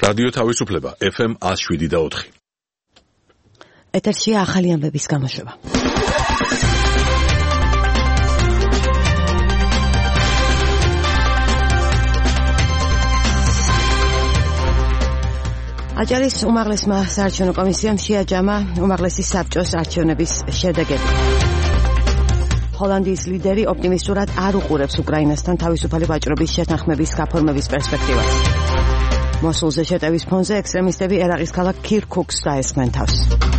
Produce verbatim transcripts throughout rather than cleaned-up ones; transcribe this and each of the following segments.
რადიო თავისუფლება ეფ ემ one oh seven და four. ეთერშია ახალი ამბების გამოშვება. აჭარის უმაღლესმა საარჩევნო კომისიამ შეაჯამა უმაღლესი საბჭოს არჩევნების შედეგები. ჰოლანდიის ლიდერი ოპტიმისტურად არ უყურებს უკრაინასთან თავისუფალი ვაჭრობის შეთანხმების გაფორმების პერსპექტივას. მოსულზე შეტევის ფონზე ექსტრემისტები ერაყის ქალაქ ქირქუქს დაესხნენ თავს.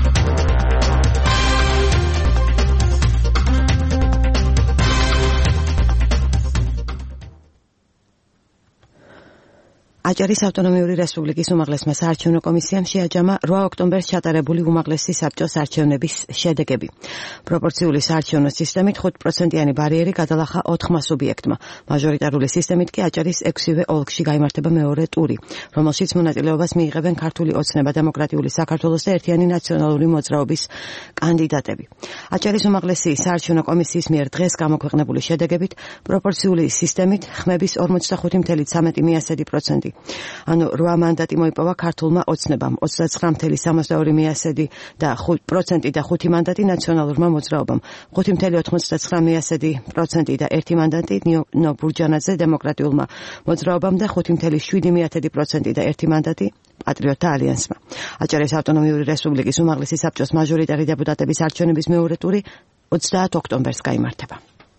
აჭარის ავტონომიური რესპუბლიკის უმაღლესმა საარჩევნო კომისიამ შეაჯამა რვა ოქტომბერს ჩატარებული უმაღლესი საბჭოს არჩევნების შედეგები. პროპორციული საარჩევნო სისტემით ხუთ პროცენტიანი ბარიერი გადალახა ოთხმა სუბიექტმა. მაჟორიტარული სისტემით კი აჭარის ექვსივე ოლქში გაიმართება მეორე ტური, რომელშიც მონაწილეობას მიიღებენ ქართული ოცნება დემოკრატიული საქართველოს და ერთიანი ნაციონალური მოძრაობის კანდიდატები. აჭარის უმაღლესი საარჩევნო კომისიის მიერ დღეს გამოქვეყნებული შედეგებით პროპორციული სისტემით ხმების ორმოცდახუთი целых სამი მილიონი პროცენტი. ანუ რვა მანდატი მოიპოვა ქართულმა ოცნებამ, ოცდაცხრა целых სამოცდაორი მილიონი და ხუთ პროცენტი და ხუთი მანდატი ნაციონალურმა მოძრაობამ, ხუთი целых ოთხმოცდაცხრა მილიონი პროცენტი და ერთი მანდატი ნინო ბურჯანაძე დემოკრატიულმა მოძრაობამ და ხუთი целых შვიდი მილიონი პროცენტი და ერთი მანდატი პატრიოტთა ალიანსმა. აჭარის ავტონომიური რესპუბლიკის უმაღლესი საბჭოს მაჟორიტარი დეპუტატების არჩევნების მეორე ტური ოცდაათ ოქტომბერს გაიმართება.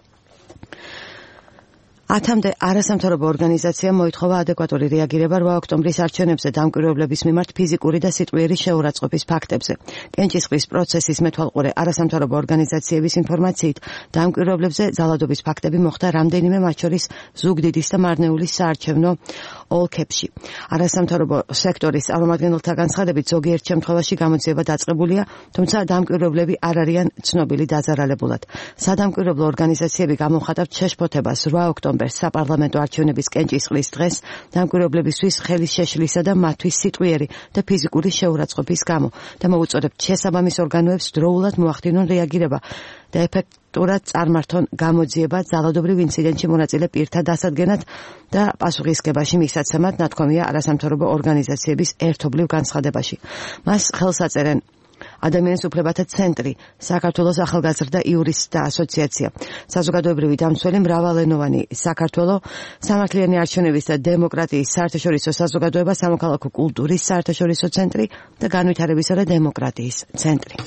ათამდე არასამთავრობო ორგანიზაციამ მოითხოვა ადეკვატური რეაგირება რვა ოქტომბრის არჩევნებზე დამკვირვებლების მიმართ ფიზიკური და სიტყვიერი შეურაცხყოფის ფაქტებზე. კენჭისყრის პროცესის მეთვალყურე არასამთავრობო ორგანიზაციების ინფორმაციით, დამკვირვებლებზე ძალადობის ფაქტები მოხდა რამდენიმე, მათ შორის ზუგდიდის და მარნეულის საარჩევნო ოლქებში. არასამთავრობო სექტორის წარმომადგენელთა განცხადებით, ზოგიერთ შემთხვევაში გამოძიება დაწყებულია, თუმცა დამკვირვებლები არ არიან ცნობილი დაზარალებულად. სადამკვირვებლო ორგანიზაციები გამოვხატავთ შეშფოთებას რვა ოქტომბერს საპარლამენტო არჩევნების კენჭისყრის დღეს დამკვირვებლებისთვის ხელის შეშლისა და მათთვის სიტყვიერი და ფიზიკური შეურაცხყოფის გამო და მოუწოდებთ შესაბამის ორგანოებს დროულად მოახდინონ რეაგირება და ეფექტურად წარმართონ გამოძიება ძალადობრივ ინციდენტში მონაწილე პირთა დასადგენად და პასუხისგებაში მისაცემად, ნათქვამია არასამთავრობო ორგანიზაციების ერთობლივ განცხადებაში. მას ხელს აწერენ ადამიანის უფლებათა ცენტრი, საქართველოს ახალგაზრდა იურისტთა ასოციაცია, საზოგადოებრივი დამცველი მრავალენოვანი საქართველო, სამართლიანი არჩევნების და დემოკრატიის საერთაშორისო საზოგადოება, სამოქალაქო კულტურის საერთაშორისო ცენტრი და განვითარებისა და დემოკრატიის ცენტრი.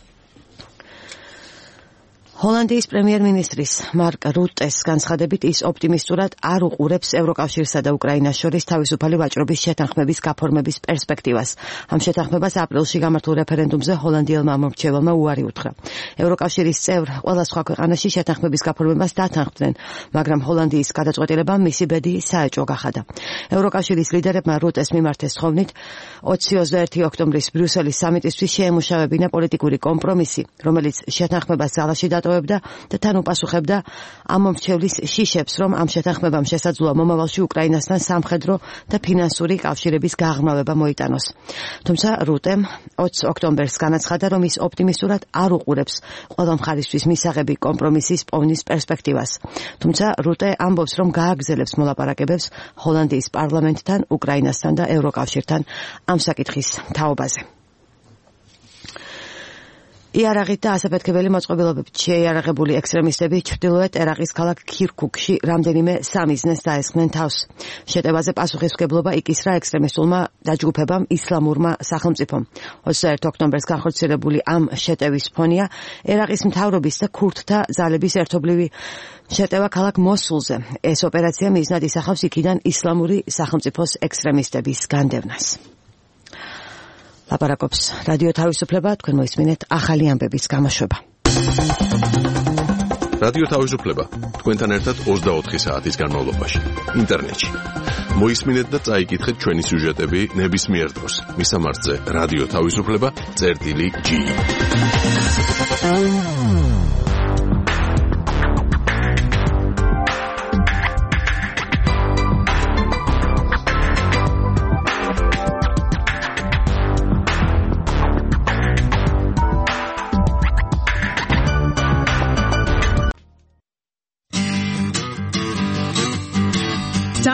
ჰოლანდიის პრემიერ-მინისტრის მარკ რუტეს განცხადებით ის ოპტიმისტურად არ უყურებს ევროკავშირსა და უკრაინას შორის თავისუფალი ვაჭრობის შეთანხმების გაფორმების პერსპექტივას. ამ შეთანხმებას აპრილში გამართულ რეფერენდუმზე ჰოლანდიელმა მომრჩეველმა უარი უთხრა. ევროკავშირის წევრ ყველა სხვა ქვეყანაში შეთანხმების გაფორმებას დათანხმდნენ, მაგრამ ჰოლანდიის გადაწყვეტილებამ მისი ბედი საეჭვო გახადა. ევროკავშირის ლიდერებმა რუტეს მიმართეს თხოვნით ოცი ოცდაერთი ოქტომბრის ბრიუსელის სამიტისთვის შეემუშავებინა პოლიტიკური კომპრომისი, რომელიც შეთანხმებას ძალაში დატოვებდა და თან უპასუხებდა ამ მომრჩევლის შიშებს, რომ ამ შეთანხმებამ შესაძლოა მომავალში უკრაინასთან სამხედრო და ფინანსური კავშირების გაღრმავება მოიტანოს. თუმცა რუტემ ოცი ოქტომბერს განაცხადა, რომ ის ოპტიმისტურად არ უყურებს ყველა მხარისთვის მისაღები კომპრომისის პოვნის პერსპექტივას. თუმცა რუტე ამბობს, რომ გააგრძელებს მოლაპარაკებებს ჰოლანდიის პარლამენტთან, უკრაინასთან და ევროკავშირთან ამ საკითხის თაობაზე. იარაღით და ასაფეთქებელი მოწყობილობებით შეიარაღებული ექსტრემისტები ჩრდილოეთ ერაყის ქალაქ ქირქუქში რამდენიმე სამიზნეს დაესხნენ თავს. შეტევაზე პასუხისმგებლობა იკისრა ექსტრემისტულმა დაჯგუფებამ ისლამურმა სახელმწიფომ. ოცდაერთი ოქტომბერს განხორციელებული ამ შეტევის ფონია ერაყის მთავრობის და ქურთთა ძალების ერთობლივი შეტევა ქალაქ მოსულზე. ეს ოპერაცია მიზნად ისახავს იქიდან ისლამური სახელმწიფოს ექსტრემისტების განდევნას. ლაპარაკობს რადიო თავისუფლება, თქვენ მოისმინეთ ახალი ამბების გამოშვება. რადიო თავისუფლება თქვენთან ერთად ოცდაოთხი საათის განმავლობაში ინტერნეტში. მოისმინეთ და წაიკითხეთ ჩვენი სიუჟეტები ნებისმიერ დროს. მისამართზე რადიო თავისუფლება წერტილი ჯი.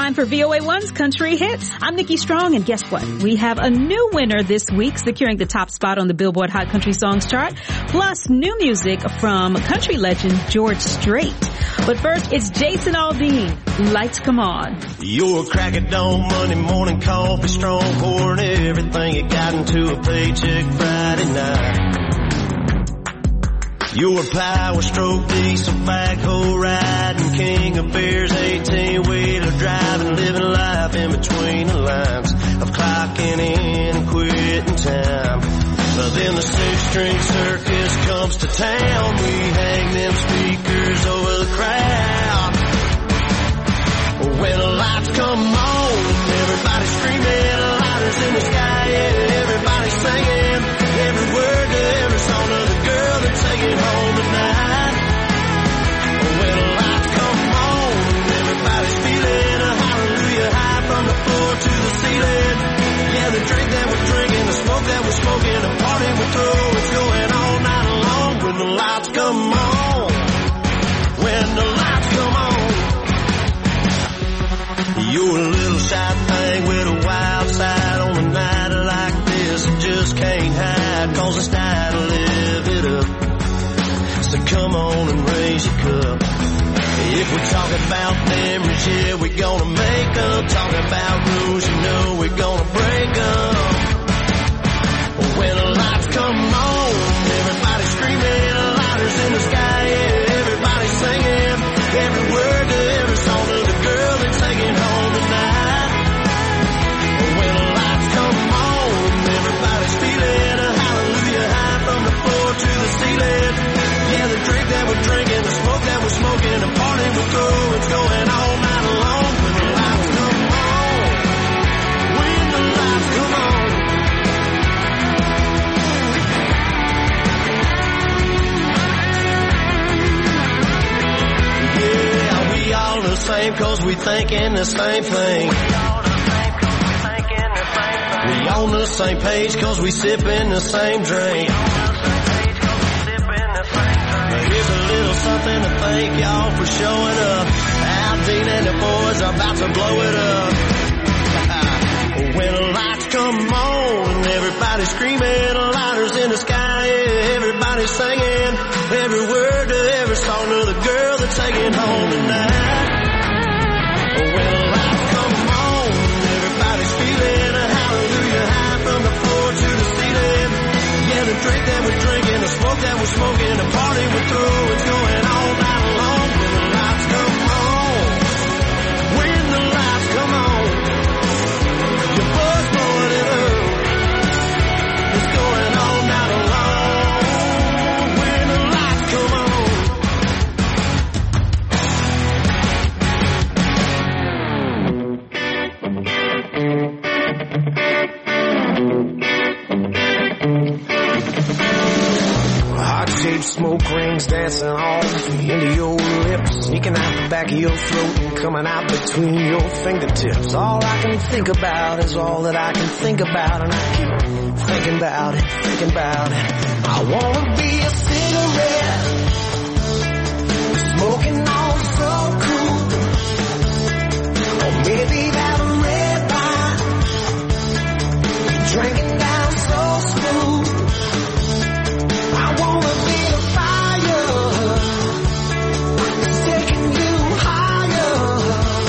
time for V O A one's Country Hits. I'm Nikki Strong, and guess what? We have a new winner this week, securing the top spot on the Billboard Hot Country Songs chart, plus new music from country legend George Strait. But first, it's Jason Aldean, Lights Come On. You're a crack at dawn, Monday morning coffee, strong pouring everything you got into a paycheck Friday night. You're a power stroke, diesel backhoe riding, king of beers, eighteen-wheeler driving, living life in between the lines of clocking in and quitting time. But then the six-string circus comes to town, we hang them speakers over the crowd. When the lights come on, everybody's screaming, lighters in the sky, yeah, everybody's singing every word to every song of the girl that's taking home tonight. When the lights come on, everybody's feeling a hallelujah high from the floor to the ceiling. Yeah, the drink that we're drinking, the smoke that we're smoking, the party we throw, it's going all night long. When the lights come on, when the lights come on. You're a little shy thing with a wild side on a night like this. You just can't hide, cause it's time to live it up. So come on and raise your cup. If we're talking about memories, yeah, we're gonna make them. Talking about rules, you know we're gonna break them. When the lights come on, everybody's screaming, lighters in the sky, yeah, everybody's singing every word to every song of the girl that's taking home tonight. When the lights come on, everybody's feeling a hallelujah high from the floor to the ceiling. Yeah, the drink that we're drinking, the smoke that we're smoking, the party we throw, it's going all night long. When the lights come on, when the lights come on. Yeah, we all the same cause we thinking the same thing. We on the same page cause we sipping the same drink. Here's a little something to thank y'all for showing up. Aldine and the boys are about to blow it up. When the lights come on, everybody's screaming, lighters in the sky, yeah, everybody's singing every word to every song of the girl that's taking home tonight. When the lights come on, everybody's feeling a hallelujah high from the floor to the ceiling. Yeah, the drink that we're drinking, the smoke that we're smoking, the party we throw, it's going all night long. When the lights come on, when the lights come on, your boys blowing it up, it's going all night long. When the lights come on. Heart-shaped smoke rings dancing off into your lips, sneaking out the back of your throat and coming out between your fingertips. All I can think about is all that I can think about, and I keep thinking about it, thinking about it. I wanna be a cigarette, smoking on so cool, or maybe that red wine, drinking down so smooth. I wanna be the fire, taking you higher.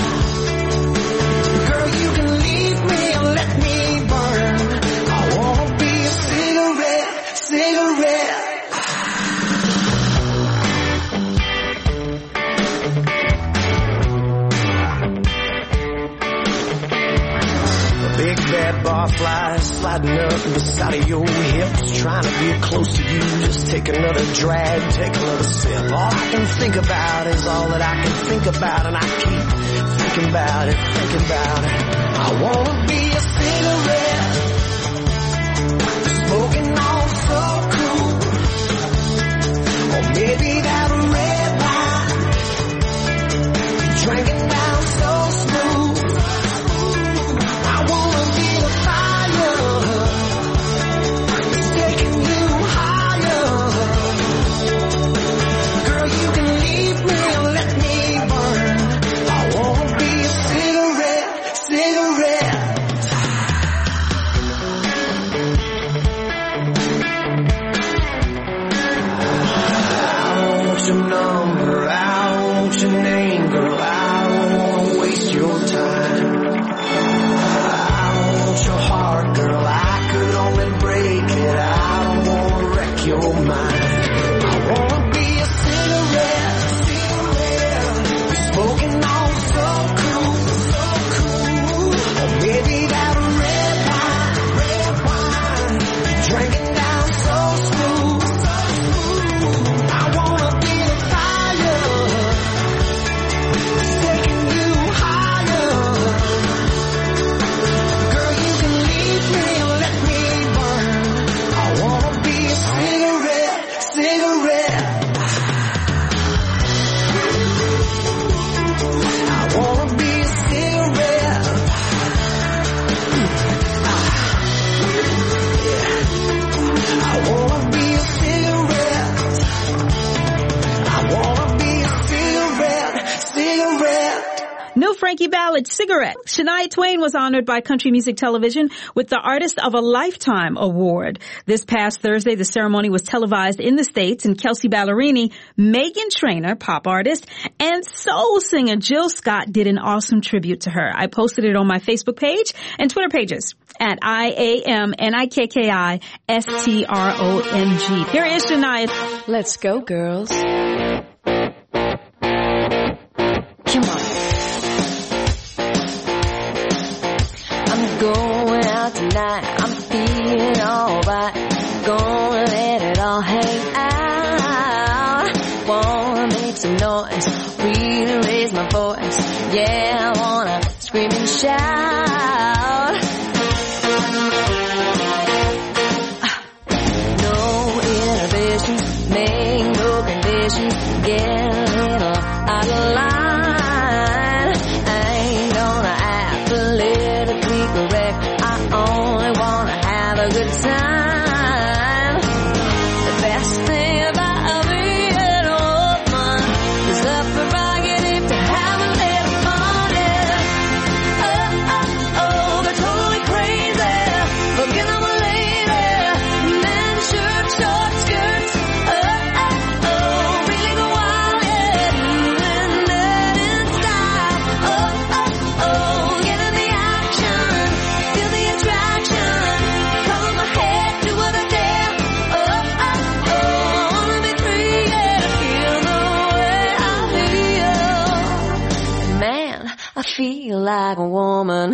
Girl, you can leave me and let me burn. I wanna be a cigarette, cigarette. Big bad barfly sliding up beside of your hips, trying to get close to you. Just take another drag, take another sip. All I can think about is all that I can think about, and I keep thinking about it, thinking about it. I wanna be a cigarette, smoking on so cool, or maybe that red wine, drinking down so smooth. I wanna be the fire, taking you higher. Girl, you can leave me and let me burn. I wanna be a cigarette. number, I don't want your name, girl, I don't wanna waste your time. I don't want your heart, girl, I could only break it, I don't wanna wreck your mind. I wanna be a cigarette, cigarette, smoking on so cool, so cool. Or maybe that red wine, red wine, drinking down so smooth, so smooth. I wanna be the fire, taking you higher. Girl, you can leave me or let me burn. I wanna be a cigarette, cigarette. I wanna be a cigarette. I wanna be a cigarette. I wanna be a cigarette, cigarette. New Frankie ballad, Cigarette. Shania Twain was honored by Country Music Television with the Artist of a Lifetime Award. This past Thursday, the ceremony was televised in the States, and Kelsey Ballerini, Meghan Trainor, pop artist, and soul singer Jill Scott did an awesome tribute to her. I posted it on my Facebook page and Twitter pages at I A M N I K K I S T R O N G. Here is Shania. Let's go, girls. Come on. I'm going out tonight, I'm feeling alright, gonna let it all hang out, wanna make some noise, really raise my voice, yeah, I wanna scream and shout, no inhibitions, make no conditions, get a little out of line. A good time. The best thing about being an woman is the prerogative to have a little fun. Yeah. Oh, oh, oh, they're totally crazy. Forget I'm a lady. Men, shirt, short skirts. Oh, oh, oh, really go wild, yeah. Doing that in style. Oh, oh, oh, get in the action. Feel the attraction. I feel like a woman.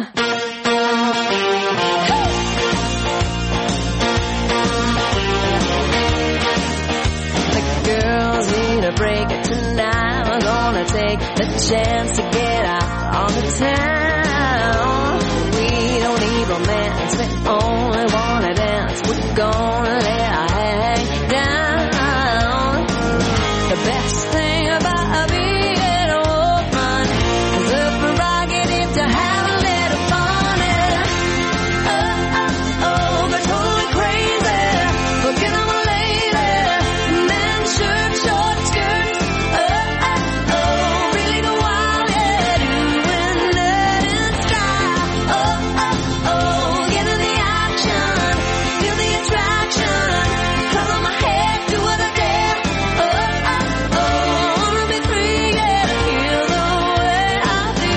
The girls need a break tonight. We're gonna take the chance to get out on the town. We don't need romance, we only wanna dance. We're gonna let our hang down. The best thing about being a woman is the prerogative to have a little fun. Yeah. Oh, oh, oh, they're totally crazy. Forget I'm a lady. Men, shirt, short skirts. Oh, oh, oh, really go wild, yeah. Doing that in style. Oh, oh, oh, get in the action. Feel the attraction. Color my hair, do what I dare. Oh, oh, oh, wanna be free, yeah. To feel the way I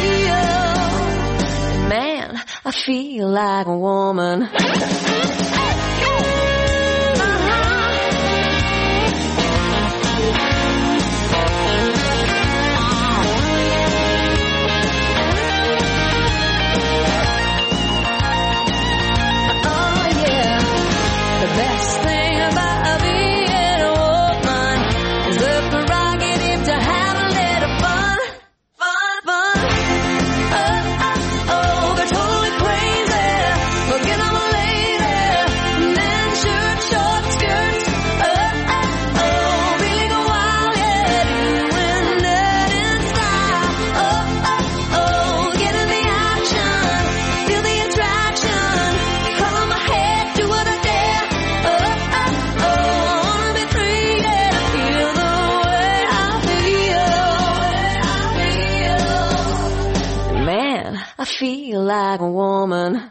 feel. Man, I feel like a woman. Best thing about being a woman is the prerogative to have a little fun, fun, fun. Oh, oh, oh, they're totally crazy. Forget I'm a lady. Men, shirt, short skirts. Oh, oh, oh, really go wild, yeah. Doing that in style. Oh, oh, oh, get in the action. Feel the attraction. Color my hair, do what I dare. Oh, oh, oh, wanna be free, yeah, to feel the way I feel. Man, I feel like a woman.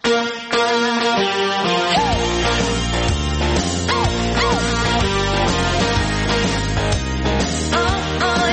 Oh, oh,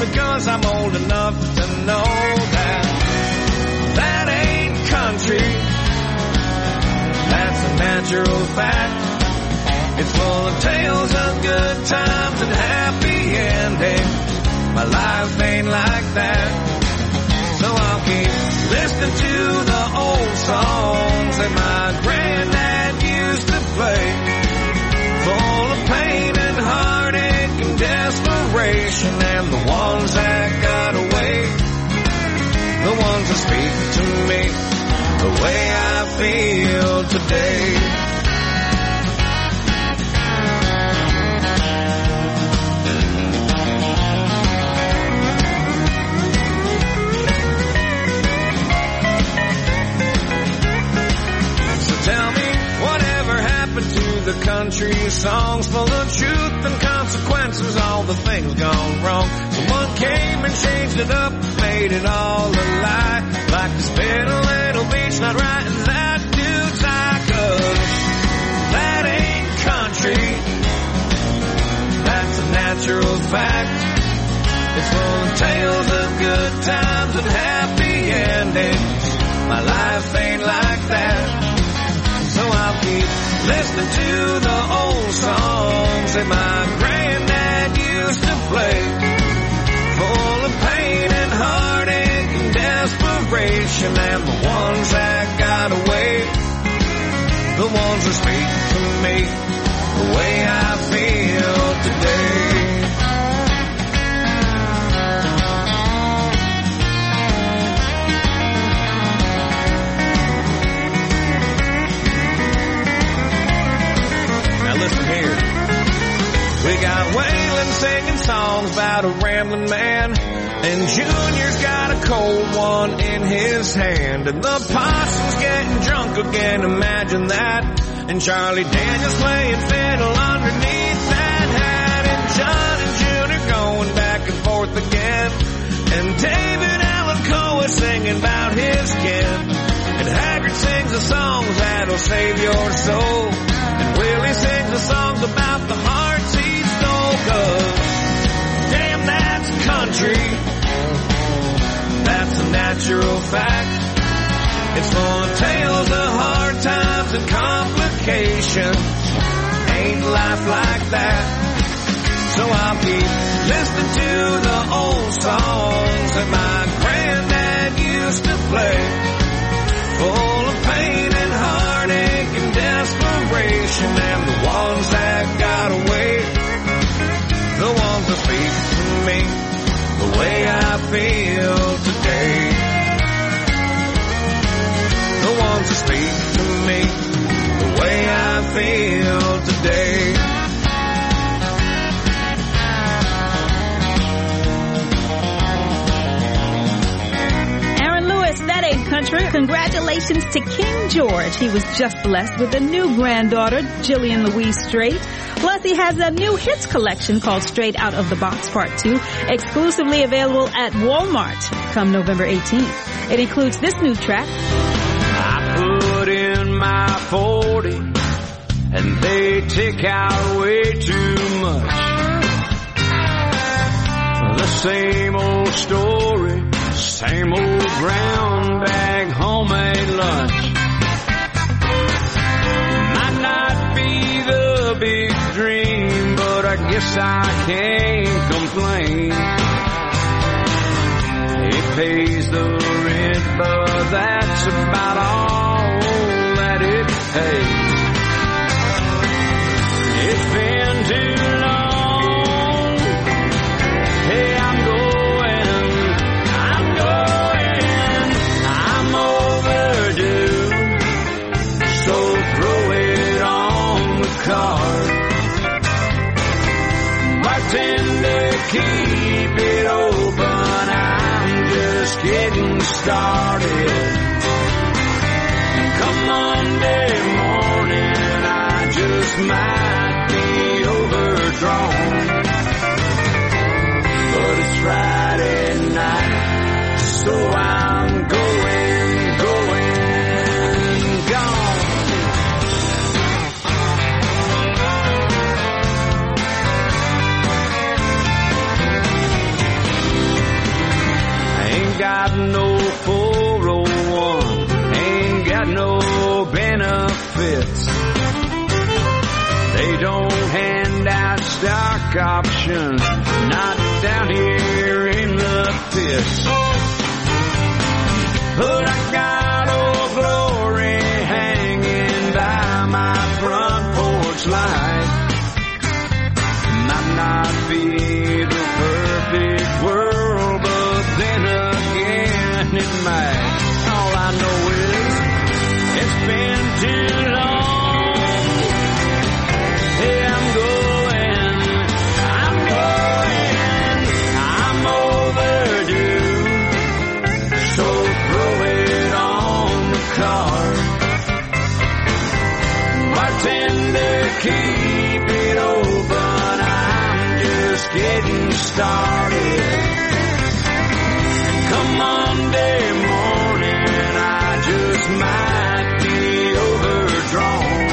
because I'm old enough to know that that ain't country. That's a natural fact. It's full of tales of good times and happy endings. My life ain't like that. So I'll keep listening to the old songs that my granddad used to play. Full of pain and heartache and desperation, and the ones that got away, the ones that speak to me the way I feel today. The country songs full of truth and consequences, all the things gone wrong. Someone came and changed it up, made it all a lie. Like to spit a little beach, not writing that dude's eye, 'cause that ain't country. That's a natural fact. It's full of tales of good times and happy endings. My life ain't like that. So I'll keep listening to the old songs that my granddad used to play. Full of pain and heartache and desperation, and the ones that got away, the ones that speak to me the way I feel today. Listen here. We got Waylon singing songs about a rambling man, and Junior's got a cold one in his hand, and the possum's getting drunk again, imagine that, and Charlie Daniels playing fiddle underneath that hat, and John and Junior going back and forth again, and David Allan Coe is singing about his kin, and Haggard sings the songs that'll save your soul, and Willie sings the songs about the hearts he stole, 'cause damn, that's country. That's a natural fact. It's full of tales of hard times and complications. Ain't life like that? So I'll keep listening to the old songs that my granddad used to play. Full of pain and heartache and desperation, and the ones that got away, the ones that speak to me the way I feel today. The ones that speak to me the way I feel today. Country. Congratulations to King George. He was just blessed with a new granddaughter, Jillian Louise Straight. Plus, he has a new hits collection called Straight Out of the Box Part two, exclusively available at Walmart come November eighteenth. It includes this new track. I put in my forty, and they take out way too much. The same old story, same old brown bag homemade lunch. Might not be the big dream, but I guess I can't complain. It pays the rent, but that's about all that it pays. It's been too long. Hey, I'm going, I'm going, I'm overdue. So throw it on the card. Bartender, keep it open. I'm just getting started. Come Monday morning, I just might be overdrawn. But it's Friday night, so I'm going, going, gone. ain't got no four oh one, ain't got no benefits. They don't hand out stock options, not down here in the pits. But I got Old Glory hanging by my front porch light. Might not be the perfect world, but then again it might. All I know is it's been too long. Hey, I'm going, I'm going, I'm overdue. So throw it on the car. Bartender, keep it open. I'm just getting started. Come Monday morning, I just might be overdrawn.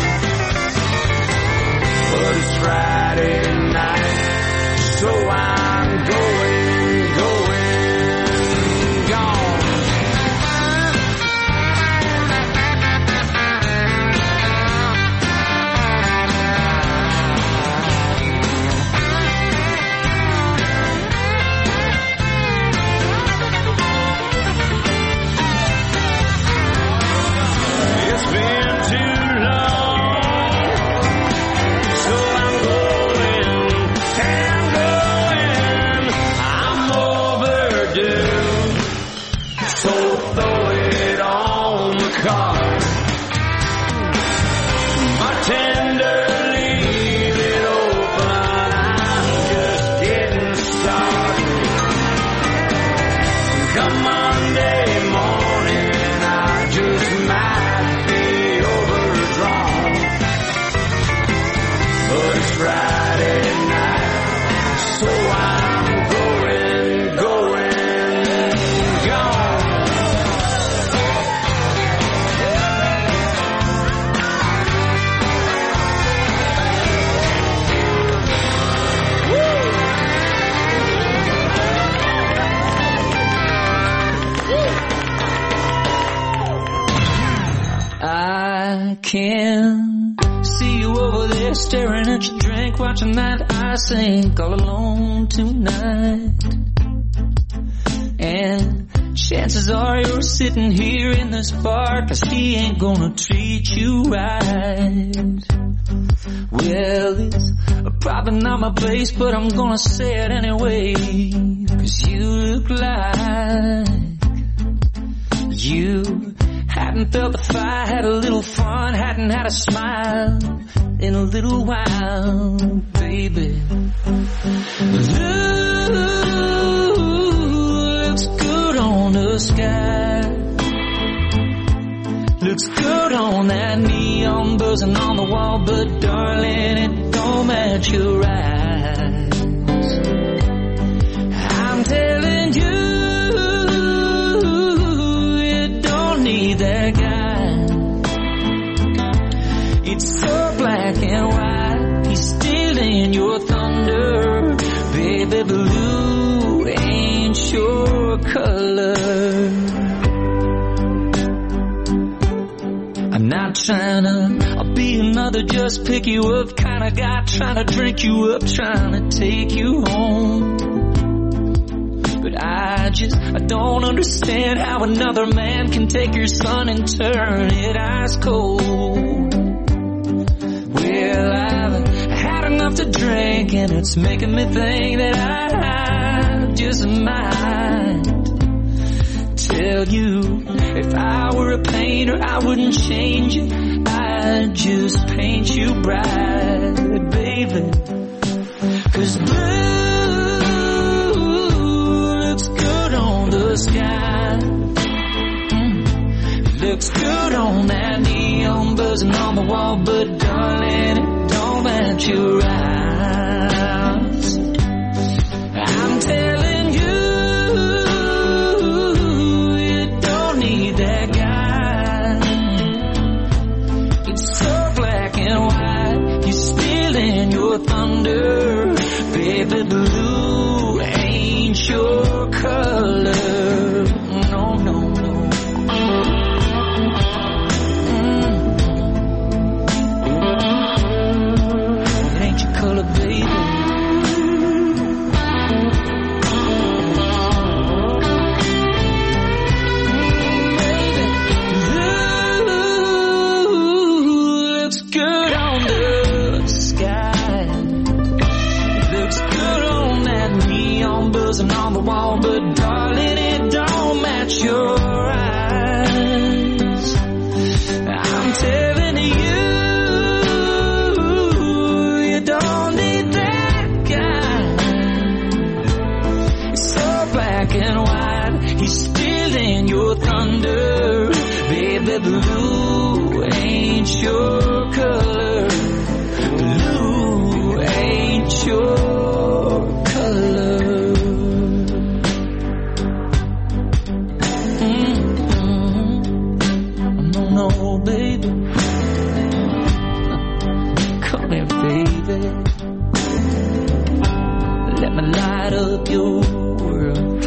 But it's Friday night, so I'm going, going, gone. It's been too long, so I'm going, and going, I'm overdue. So throw it on the car. Bartender, leave it open. I'm just getting started. Come Monday morning, I just might be overdrawn. But it's Friday night, so I'm going, going, gone. I can see you over there staring at your drink, watching that ice sink all alone tonight. And chances are you're sitting here in this bar, 'cause he ain't gonna treat you right. Well, it's probably not my place, but I'm gonna say it anyway, 'cause you look like you hadn't felt the fire, had a little fun, hadn't had a smile in a little while, baby. Looks good on the sky, looks good on that neon buzzing on the wall, but darling, it don't match your eyes. I'm telling you, need that guy. It's so black and white, he's stealing your thunder. Baby, blue ain't your color. I'm not trying to I'll be another just pick you up kind of guy, trying to drink you up, trying to take you home. But I just, I don't understand how another man can take your sun and turn it ice cold. Well, I've had enough to drink, and it's making me think that I just might tell you, if I were a painter, I wouldn't change it. I'd just paint you bright, baby. 'Cause blue looks good on the sky. Mm. Looks good on that neon buzzing on the wall, but darling, it don't match your eyes. I'm telling you, you don't need that guy. It's so black and white, you're stealing your thunder. Baby, blue ain't your color. buzzing on the wall, but darling, it don't match your eyes. I'm telling you, you don't need that guy. It's so black and white, he's stealing your thunder. Baby, blue ain't your color. Blue ain't your color. Mm-hmm. No, no, baby. Come here, baby. Let me light up your world.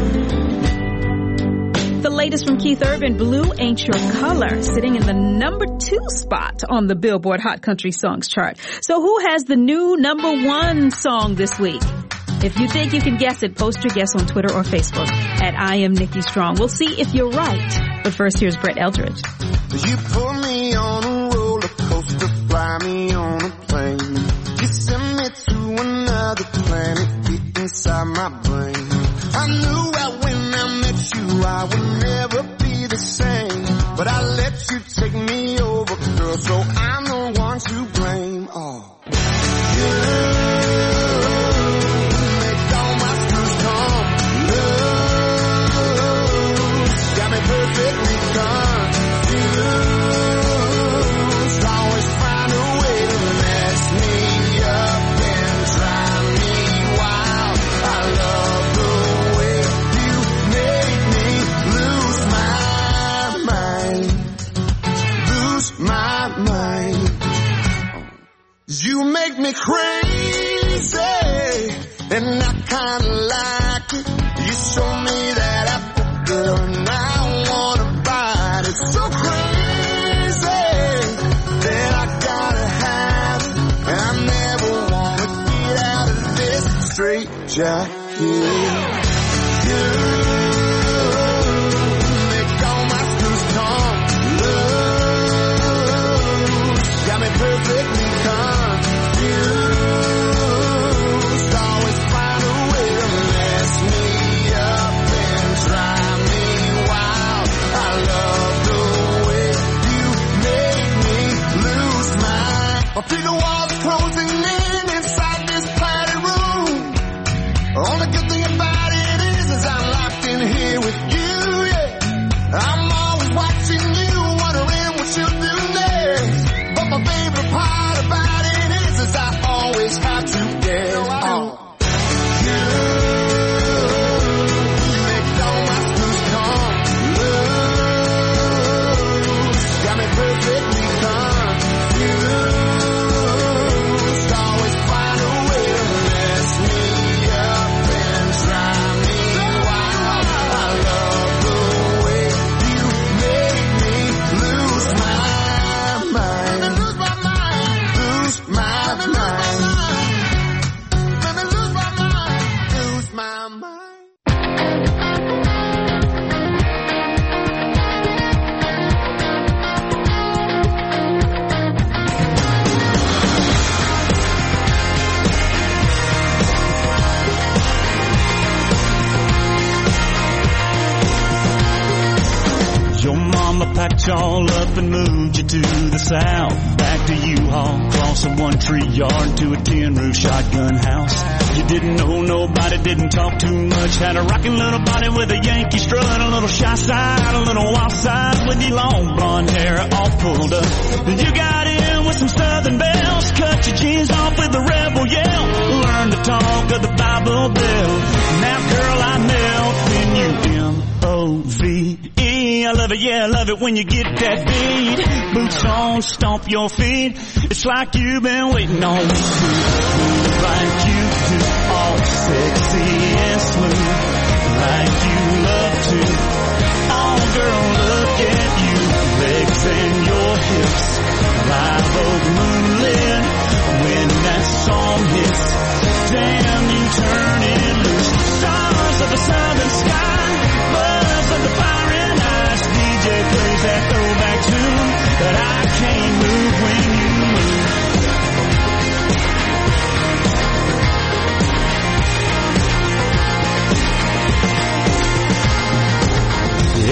The latest from Keith Urban, Blue Ain't Your Color, sitting in the number two spot on the Billboard Hot Country Songs chart. So who has the new number one song this week? If you think you can guess it, post your guess on Twitter or Facebook at I Am Nikki Strong. We'll see if you're right. But first, here's Brett Eldridge. You put me on a roller coaster, fly me on a plane. You send me to another planet, deep inside my brain. I knew that when I met you, I would never be the same. But I let you take me over, girl, so I'm the one to blame. Oh, you make all my screws come loose. Got me perfectly confused. Always find a way to mess me up and drive me wild. I love the way you make me lose my mind. Lose my mind. You make me crazy, and I kinda like it. You show me that apple, girl, and I wanna bite it. So crazy that I gotta have it, and I never wanna get out of this straight jacket. You make all my screws come loose. Got me perfectly confused. Always find a way to mess me up and drive me wild. I love the way you make me lose my. I feel the walls closing in inside this padded room. Only good thing about it is, is I'm locked in here with you, yeah. I'm always watching you, wondering what you'll do next. But my favorite part about it is, is I always have to guess. Oh. You make all my screws come loose. Got me perfectly confused. Always find a way to mess me up and drive me wild. I love the way you make me lose my mind. Lose my mind. Lose my mind. Let me lose my mind. Lose my mind. Your mama packed y'all up and moved you to the south. Back to U-Haul, across a one-tree yard to a tin-roof shotgun house. You didn't know nobody, didn't talk too much. Had a rocking little body with a Yankee strut, a little shy side, a little wild side, with your long blonde hair all pulled up. You got in with some southern bells, cut your jeans off with a rebel yell. Learn to talk of the Bible Belt. Now, girl, I melt when you M O V E. I love it, yeah, I love it when you get that beat. Boots on, stomp your feet. It's like you've been waiting on me to move like you do, all sexy and smooth, like you love to. Oh, girl, look at you, legs and your hips, live oak moonlit. When that song hits, damn, you turn it loose. Stars of the southern sky, buzz of the fire and ice. D J plays that throwback tune, but I can't move when you move.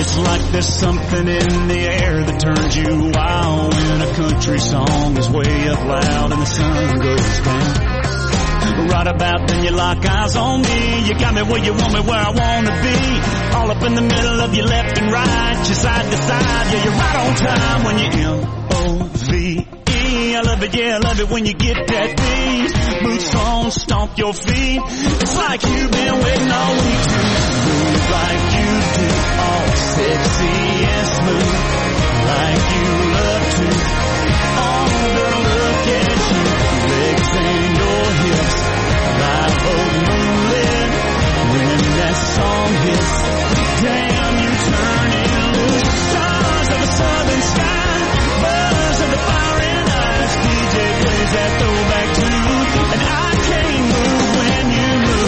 It's like there's something in the air that turns you wild when a country song is way up loud and the sun goes down. Right about then you lock eyes on me. You got me where you want me, where I want to be. All up in the middle of your left and right, your side to side. Yeah, you're right on time when you M O V E. I love it, yeah, I love it when you get that beat. Boots on, stomp your feet. It's like you've been waiting all week to move like you do. All sexy and smooth like you love to. Oh, girl, look at you. Legs and your hips. Live old moonlit. When that song hits, damn, you turn it loose. Stars of a southern sky. Buzz of the fire in eyes. D J plays that throwback tune. And I can't move when you move.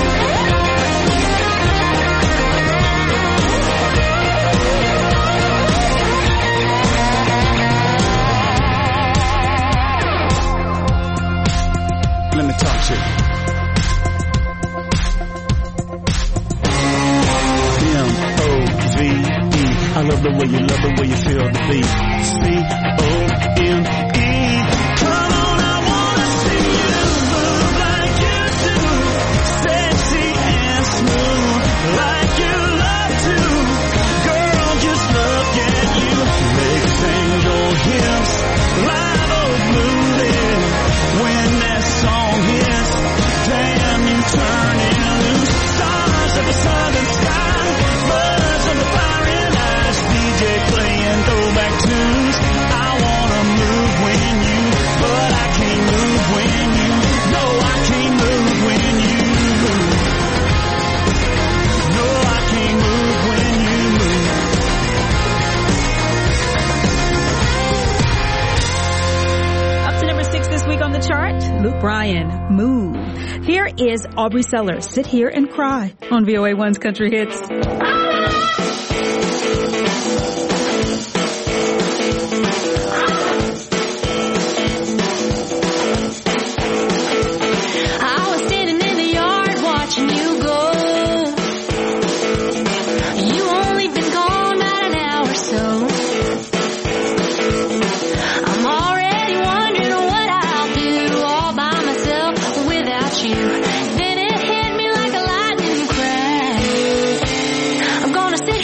Let me talk to you. M O V E. I love the way you love the way you feel the beat. C O M E. Come on, I wanna see you move like you do. Sexy and smooth like you love to. Girl, just look at you. Legs and your hips. Live old moving. When that song hits, damn, you turn it loose. Stars of the southern sky. Buzz of the fire in eyes. D J playing throwback tunes. I wanna move when you, but I can't move when you. No, I can't move when you move. No, I can't move when you move. Up to number six this week on the chart, Luke Bryan, Move. Here is Aubrey Sellers, Sit Here and Cry on V O A one's Country Hits. I was standing in the yard watching you go. You only been gone about an hour or so. I'm already wondering what I'll do all by myself without you. Then it hit me like a lightning crack. I'm gonna sit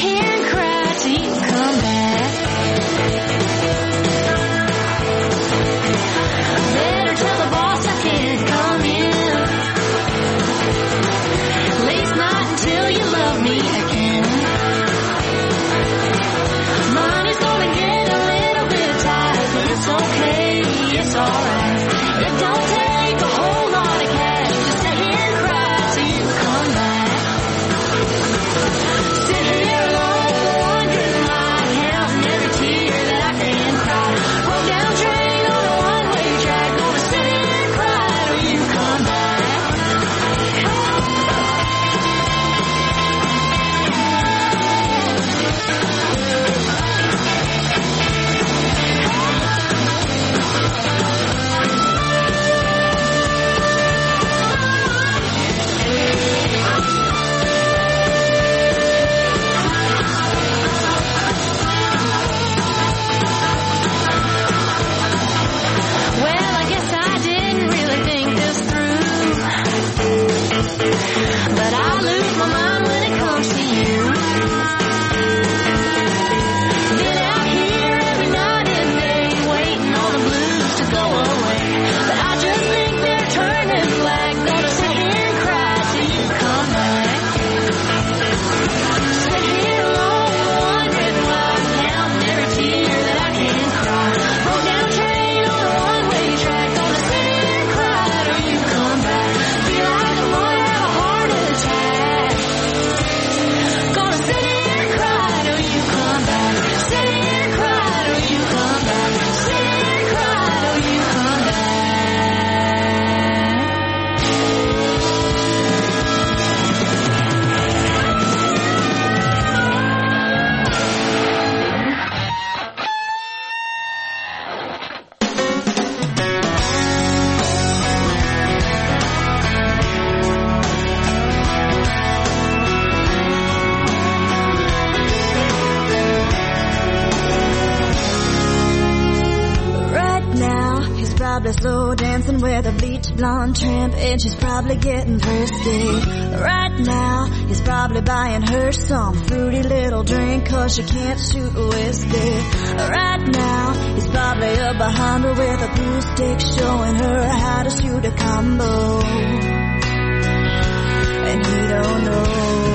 walking with a bleach blonde tramp, and she's probably getting thirsty. Right now, he's probably buying her some fruity little drink, cause she can't shoot whiskey. Right now, he's probably up behind her with a pool stick, showing her how to shoot a combo. And he don't know.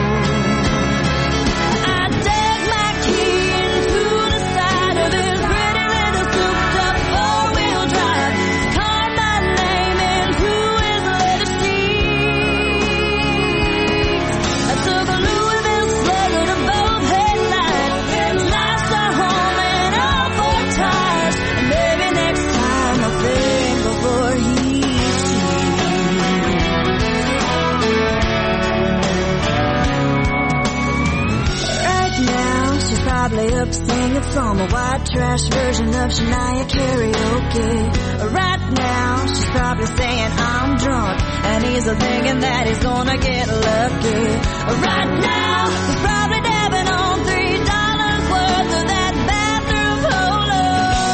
Up singing some a white trash version of Shania karaoke. Right now, she's probably saying I'm drunk, and he's thinking that he's gonna get lucky. Right now, he's probably dabbing on three dollars worth of that bathroom polo.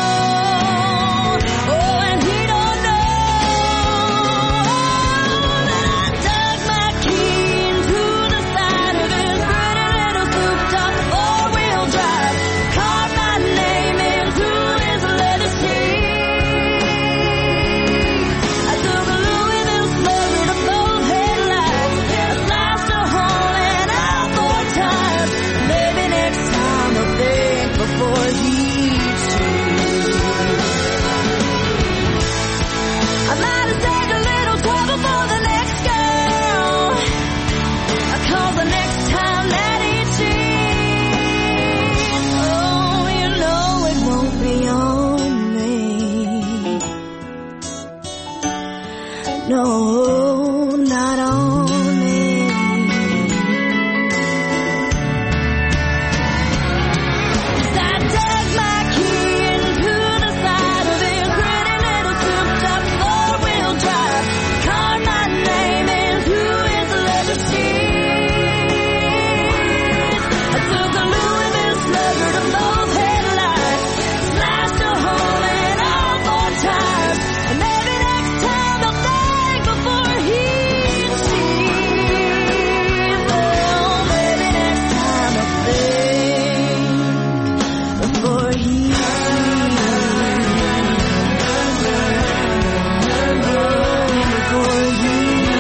Oh, and he don't know that I dug my key into the side of his pretty little souped-up four-wheel drive. No, not on me. I dug my key into the side of his pretty little souped-up four-wheel drive. Called my name into his leather seats. I took a Louisville slugger to both headlights, slashed a hole in all four tires, and maybe next time I'll think before he sees. Well, maybe next time I'll think before he sees. Before he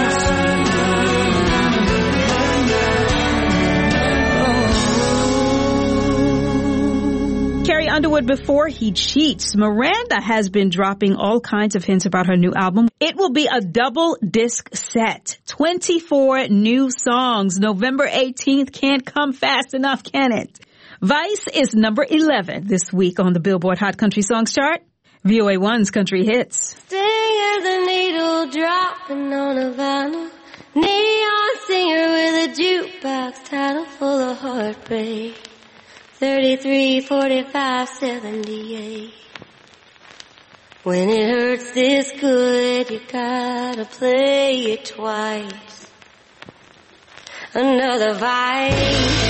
Carrie Underwood before he cheats. Miranda has been dropping all kinds of hints about her new album. It will be a double disc set. twenty-four new songs. November eighteenth can't come fast enough, can it? Vice is number eleven this week on the Billboard Hot Country Songs chart. V O A one's Country Hits. Stinger the needle dropping on a vinyl. Neon singer with a jukebox title full of heartbreak. thirty-three, forty-five, seventy-eight. When it hurts this good, you gotta play it twice. Another Vice.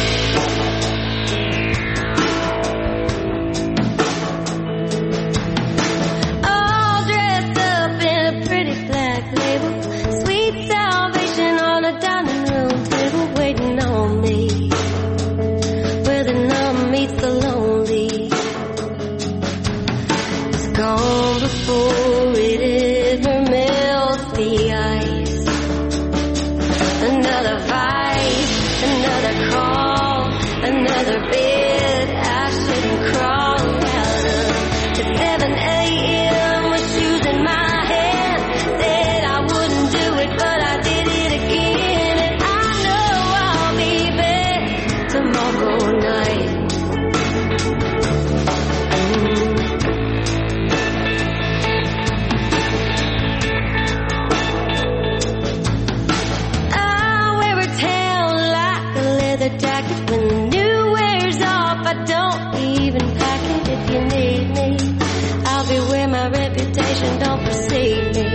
All dressed up in a pretty black label. Sweet salvation on a dining room table waiting on me. Where the numb meets the lonely. It's gone before it ever melts the ice. Another Vice, another call, another bed I shouldn't crawl out of. At seven a.m. with shoes in my hand, said I wouldn't do it, but I did it again. And I know I'll be back tomorrow night. I wear a tail like a leather jacket. When the new wears off, I don't even pack it. If you need me, I'll be where my reputation don't precede me.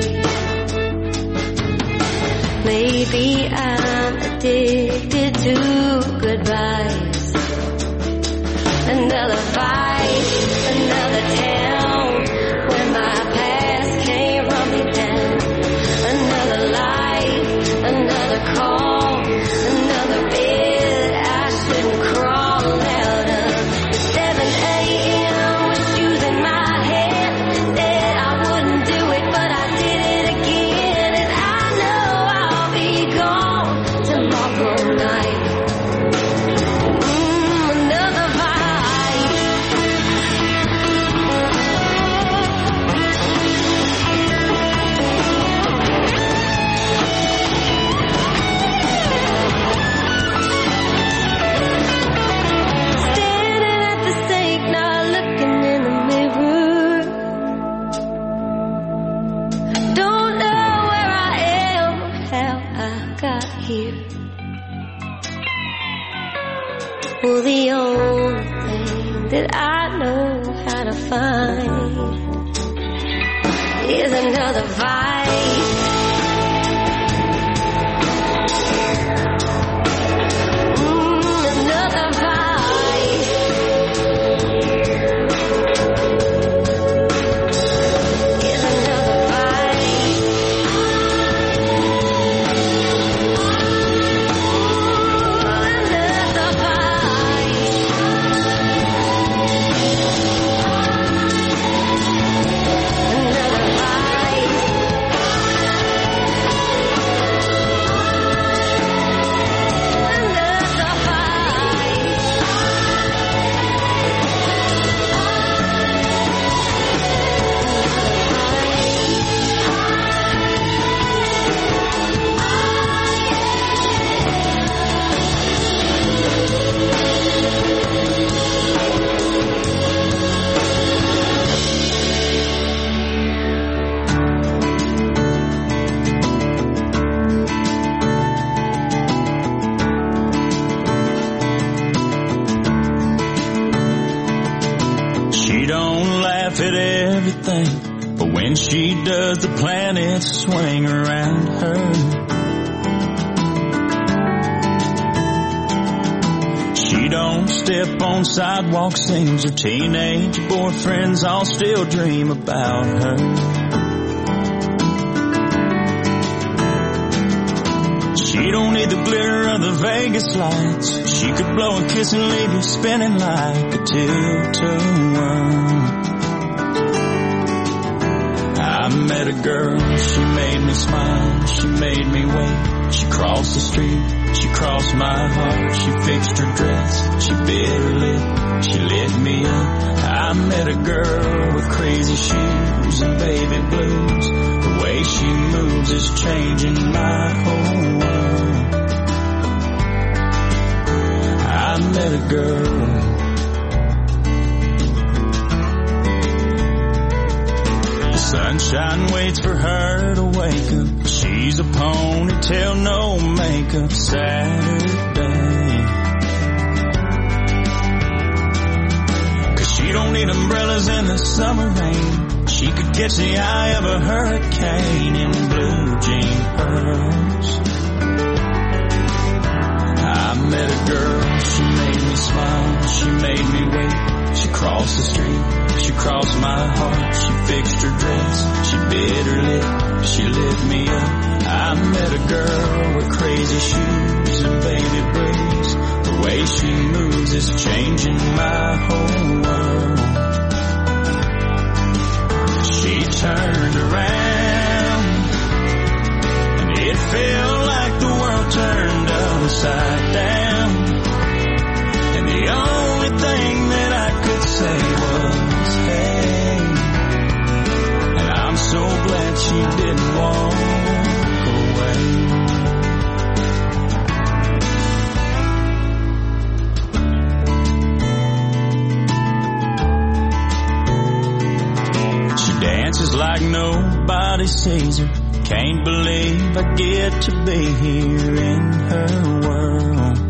Maybe I'm addicted to goodbyes. Another Vice, another town where my past came from Well, the only thing that I know how to find is another fight. But when she does, the planets swing around her. She don't step on sidewalks, seems her teenage boyfriends all still dream about her. She don't need the glitter of the Vegas lights. She could blow a kiss and leave you spinning like a tilt-a-whirl. I met a girl, she made me smile, she made me wait. She crossed the street, she crossed my heart. She fixed her dress, she bit her lip, she lit me up. I met a girl with crazy shoes and baby blues. The way she moves is changing my whole world. I met a girl. Sunshine waits for her to wake up. She's a ponytail, no makeup Saturday. Cause she don't need umbrellas in the summer rain. She could catch the eye of a hurricane in blue jean pearls. I met a girl, she made me smile, she made me wait. She crossed the street, she crossed my heart. She fixed her dress, she bit her lip, she lit me up. I met a girl with crazy shoes and baby blues. The way she moves is changing my whole world. She turned around and it felt like the world turned upside down. And the only thing that I could say was, hey. And I'm so glad she didn't walk away. She dances like nobody sees her. Can't believe I get to be here in her world.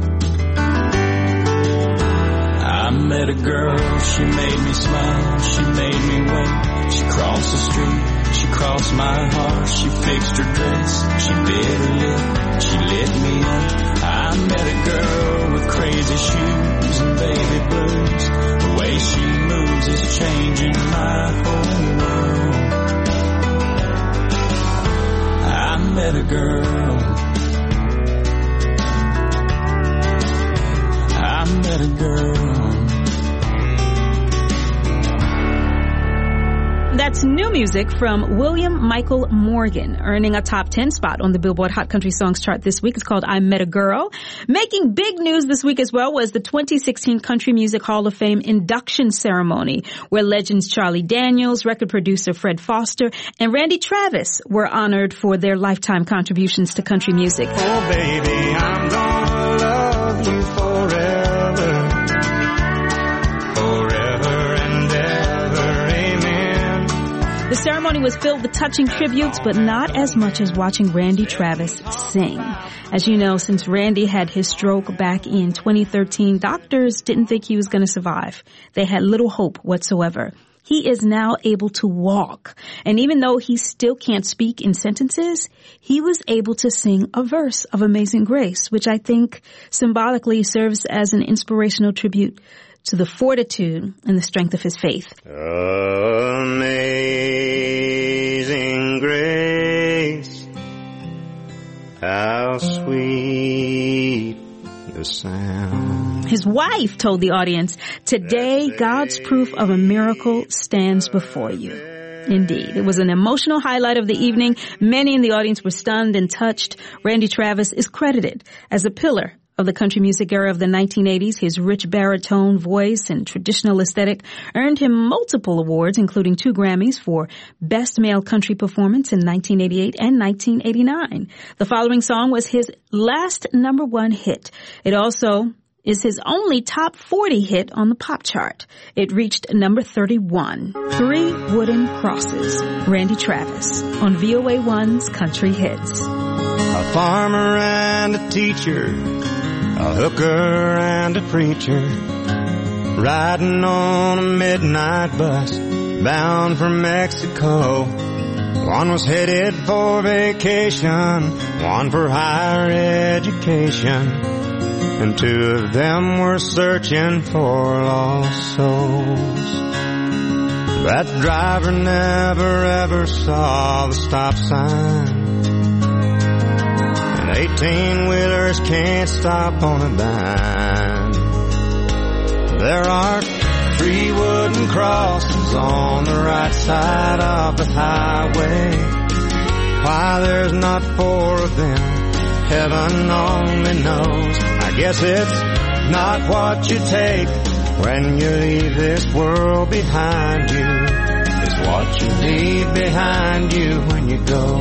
I met a girl, she made me smile, she made me wait. She crossed the street, she crossed my heart. She fixed her dress, she bit her lip, she lit me up. I met a girl with crazy shoes and baby blues. The way she moves is changing my whole world. I met a girl. I met a girl. That's new music from William Michael Morgan, earning a top ten spot on the Billboard Hot Country Songs chart this week. It's called I Met a Girl. Making big news this week as well was the twenty sixteen Country Music Hall of Fame induction ceremony, where legends Charlie Daniels, record producer Fred Foster, and Randy Travis were honored for their lifetime contributions to country music. Oh, baby, I'm gonna love you forever. The ceremony ceremony was filled with touching tributes, but not as much as watching Randy Travis sing. As you know, since Randy had his stroke back in twenty thirteen, doctors didn't think he was going to survive. They had little hope whatsoever. He is now able to walk. And even though he still can't speak in sentences, he was able to sing a verse of Amazing Grace, which I think symbolically serves as an inspirational tribute to the fortitude and the strength of his faith. Amazing grace, how sweet the sound. His wife told the audience, "Today, God's proof of a miracle stands before you." Indeed, it was an emotional highlight of the evening. Many in the audience were stunned and touched. Randy Travis is credited as a pillar of the country music era of the nineteen eighties. His rich baritone voice and traditional aesthetic earned him multiple awards, including two Grammys for Best Male Country Performance in nineteen eighty-eight and nineteen eighty-nine. The following song was his last number one hit. It also is his only top forty hit on the pop chart. It reached number thirty-one. Three Wooden Crosses. Randy Travis on V O A one's Country Hits. A farmer and a teacher, a hooker and a preacher, riding on a midnight bus bound for Mexico. One was headed for vacation, one for higher education, and two of them were searching for lost souls. That driver never ever saw the stop sign, and eighteen-wheelers can't stop on a dime. There are three wooden crosses on the right side of the highway. Why there's not four of them, heaven only knows. I guess it's not what you take when you leave this world behind you. It's what you leave behind you when you go.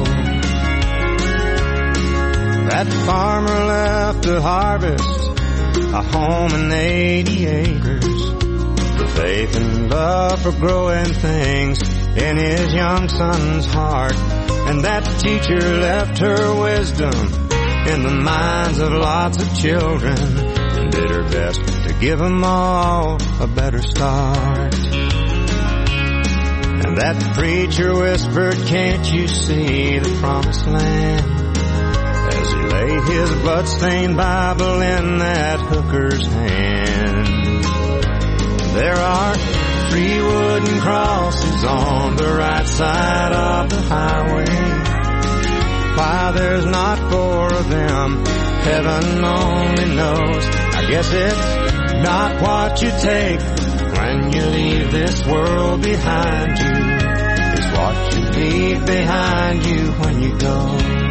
That farmer left to harvest a home and eighty acres, the faith and love for growing things in his young son's heart. And that teacher left her wisdom in the minds of lots of children, and did her best to give them all a better start. And that preacher whispered, "Can't you see the promised land?" as he laid his blood-stained Bible in that hooker's hand. There are three wooden crosses on the right side of the highway. Why there's not four of them, heaven only knows. I guess it's not what you take when you leave this world behind you. It's what you leave behind you when you go.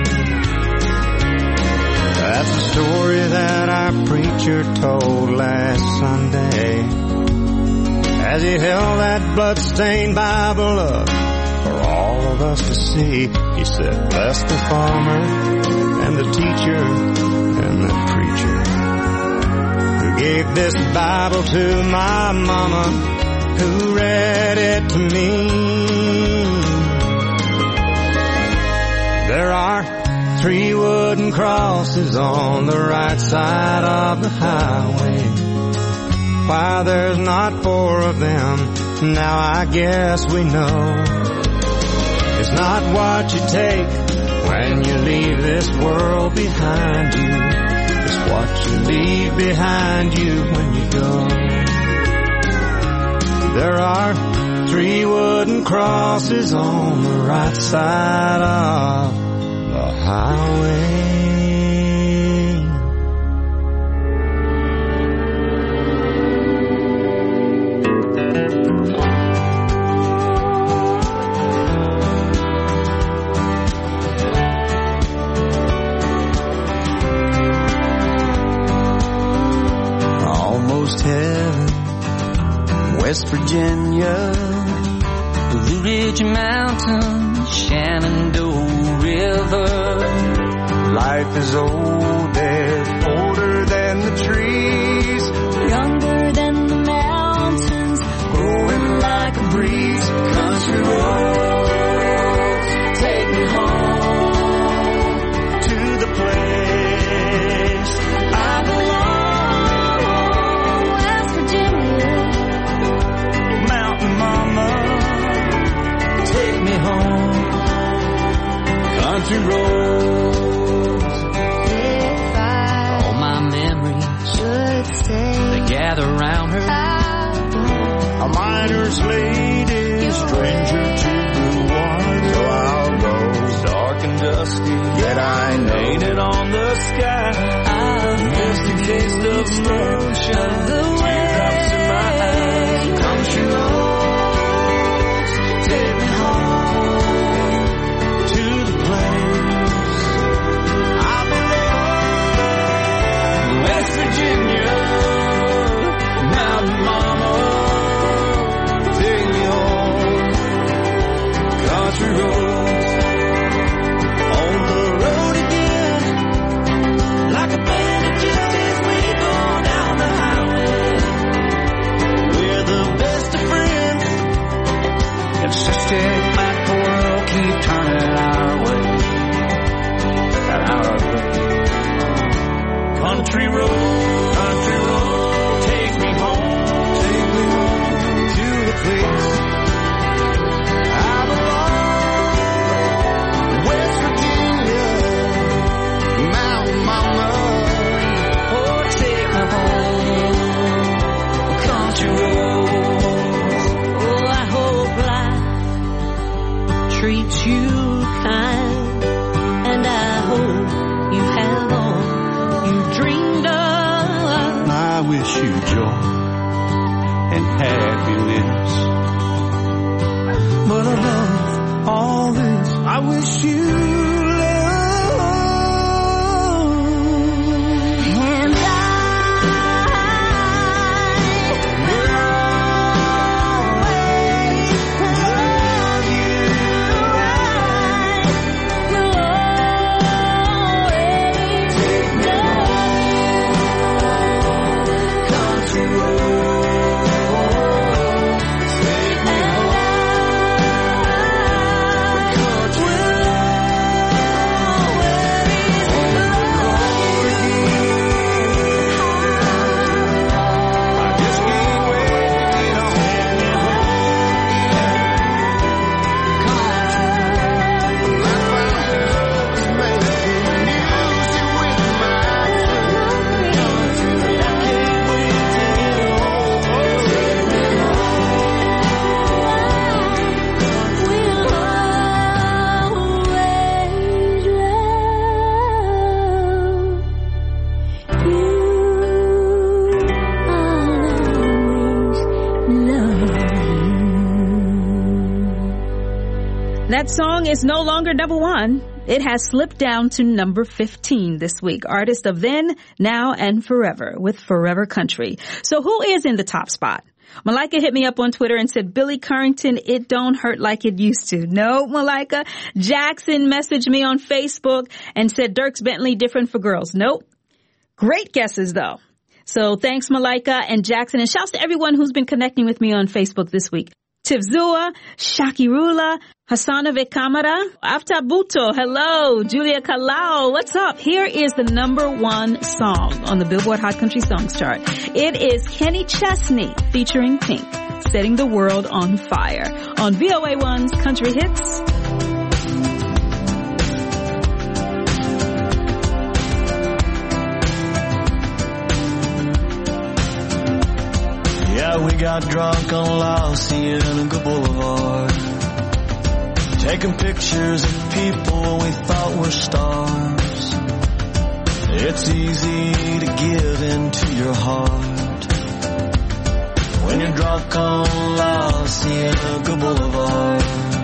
That's the story that our preacher told last Sunday, as he held that blood-stained Bible up for all of us to see. He said, "Bless the farmer and the teacher and the preacher who gave this Bible to my mama, who read it to me." There are three wooden crosses on the right side of the highway. Why there's not four of them, now I guess we know. It's not what you take when you leave this world behind you. It's what you leave behind you when you go. There are three wooden crosses on the right side of the highway. Heaven, West Virginia, Blue Ridge Mountains, Shenandoah River. Life is oldest, older than the trees, younger than the mountains, growing like a breeze. Country road. country roads. If I all my memories should say they gather around her. A miner's lady, stranger to blue water. So I'll go Dark and dusty, yet I know painted on the sky. Misty taste of moonshine, teardrops in my eyes. Country roads, take me home to the place I belong. West Virginia, Mountain Mama, take me home. Country roads, on the road again, like a bandit just as we go down the highway. We're the best of friends. If Sister Mac the world keep turning our way, and our way. Country road, country road, take me home, take me home to the place I belong. West Virginia, Mountain Mama, oh take me home, country road. Oh, I hope life treats you kind, and I hope you have all you dreamed of. I wish you joy and happiness. But above all this, I wish you love. And I will always love you. I will always love you. Country road, take me home. Country I just can't wait to get on That song is no longer number one. It has slipped down to number fifteen this week. Artist of Then, Now, and Forever with Forever Country. So who is in the top spot? Malika hit me up on Twitter and said, Billy Currington, It Don't Hurt Like It Used To. No, Malika. Jackson messaged me on Facebook and said, Dierks Bentley, Different for Girls. Nope. Great guesses, though. So thanks, Malika and Jackson. And shouts to everyone who's been connecting with me on Facebook this week. Tivzua, Shakirula, Hassanove Kamara, Aftabuto, hello, Julia Kalau, what's up? Here is the number one song on the Billboard Hot Country Songs chart. It is Kenny Chesney featuring Pink, Setting the World on Fire on V O A one's Country Hits. Yeah, we got drunk on La Cienega Boulevard, taking pictures of people we thought were stars. It's easy to give into your heart when you're drunk on La Cienega Boulevard.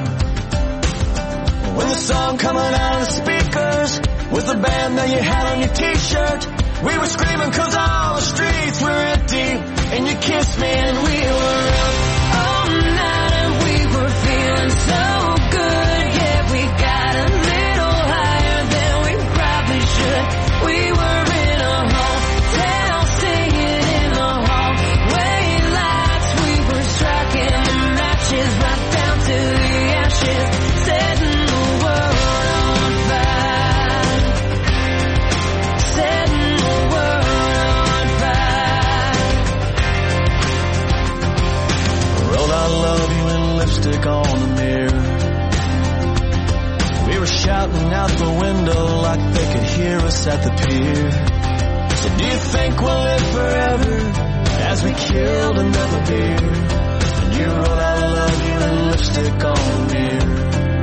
When the song coming out of the speakers was the band that you had on your t-shirt, we were screaming cause all the streets were empty, and you kissed me and we were up all night and we were feeling so good. Yeah, we got a little higher than we probably should. We were in a hotel singing in the hallway lights. We were striking the matches right down to the ashes, setting the world on fire, setting the world on fire. out the window like they could hear us at the pier. So do you think we'll live forever as we killed another beer? And you wrote I love you and lipstick on the mirror.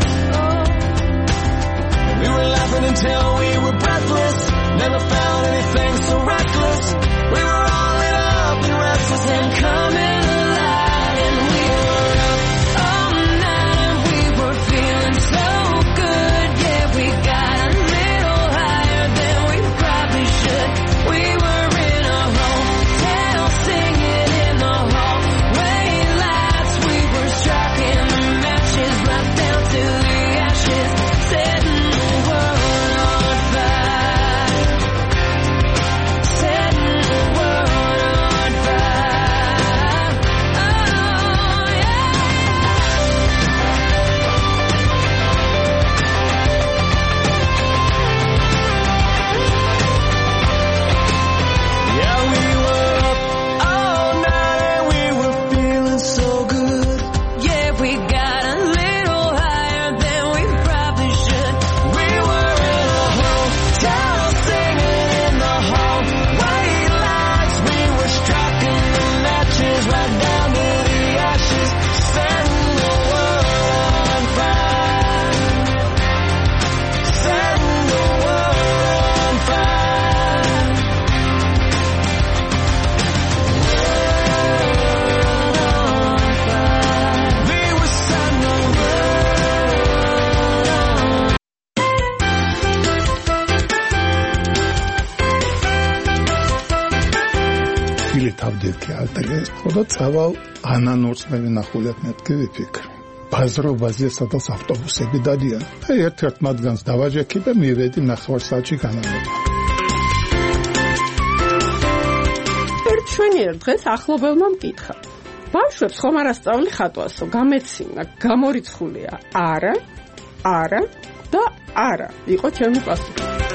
And we were laughing until we were breathless. Never found anything so reckless. We were all lit up and restless and coming alive. And we were up all night and we were feeling so good. Yeah, we got a little higher than we probably should. We were in a hotel singing in the hallway lights. We were striking the matches right down to the ashes, setting the world on fire, setting the world on fire. Oh yeah. Yeah, we were up all night and we were feeling so good. Yeah, we got a little higher than we probably should. We were in a hotel singing in the hallway lights. We were striking the matches right down to the ashes, setting the world on fire, setting the world on fire. We were setting the world on Φίλοι თავდირქი ალტერეს, ხოდა წავალ ანანორს მე ვინახულებ მეთქი ვიფიქრ. ბაზრობაზე სადაც ავტობუსები დადიან. და ერთ-ერთ მათგანს დავაჯექი და მივედი ნახევარსაათში განამება. ერთ შვენიერ დღეს ახლობელმა მკითხა. ბავშვებს ხომ არ ასწავლი ხატვასო, გამეცინა, გამორიცხულია არა, არა და არა. იყო ჩემი პასუხი.